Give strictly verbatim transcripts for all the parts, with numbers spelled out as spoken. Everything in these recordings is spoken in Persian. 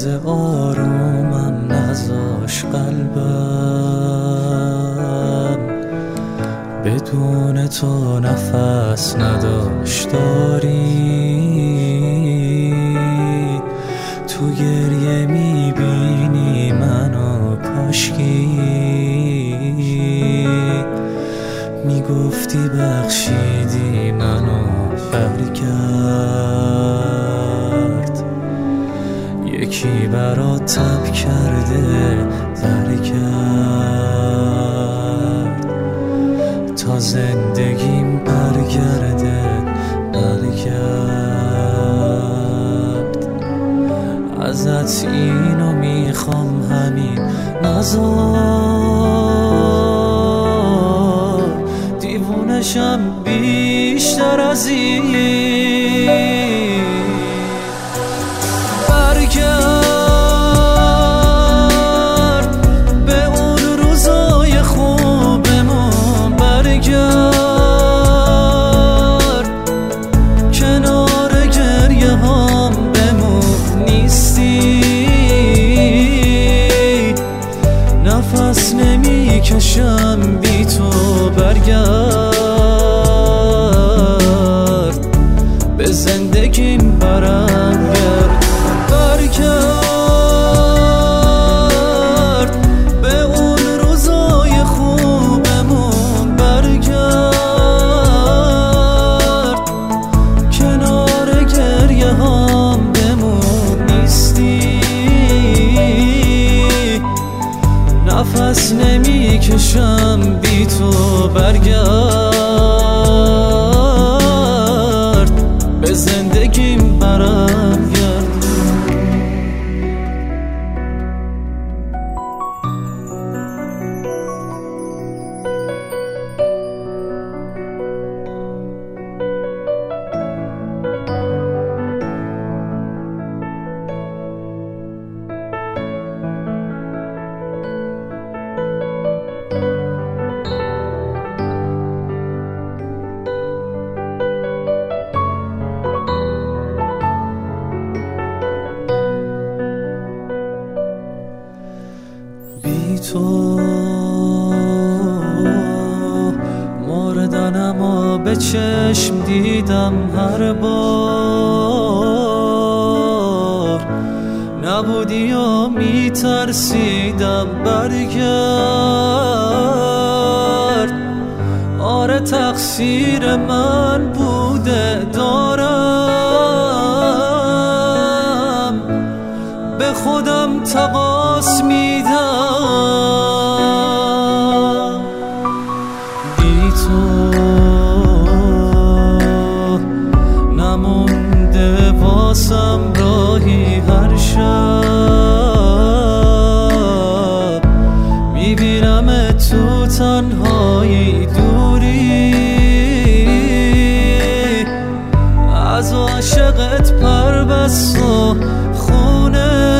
آرومم نذاش قلبم بدون تو نفس نداشت داری تو گریه میبینی منو کاشکی میگفتی بخشیدی منو برگرد یکی برات تب کرده برگرد تا زندگیم برگرده برگرد ازت اینو میخوام همین نذار دیوونشم بیشتر از این برگرد به اون روزای خوبمون برگرد کنار گریه هم بمون نیستی نفس نمیکشم بی تو برگرد به زندگیم برم گرد برگرد به اون روزای خوبمون برگرد کنار گریه هم بمون نیستی نفس نمیکشم بی تو برگرد به زندگیم برم گرد بی تو مردنم و به چشم دیدم هر بار نبودی و میترسیدم برگرد آره تقصیر من بوده دارم به خودم تقاص میدم بی تو نمونده واسم راهی هر شب میبینم تو تنهایی دوری از عاشقت پر بست و خونه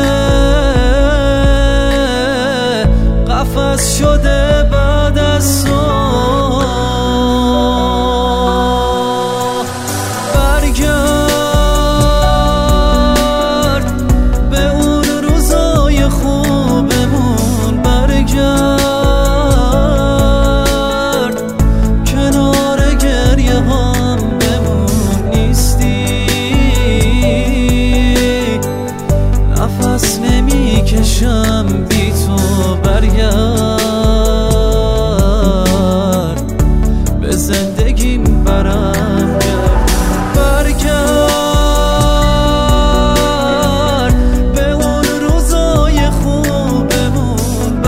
قفس شده بعد از تو برگرد به اون روزای خوبمون برگرد کنار گریه هم بمون نیستی نفس نمیکشم بی تو برگرد به زندگیم برم گرد برگرد به اون روزای خوبمون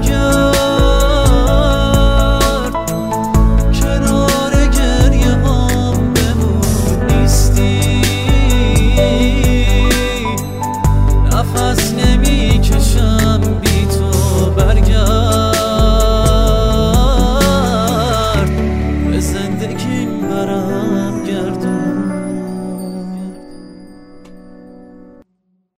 برگرد کنار گریه هم بمون نیستی نفس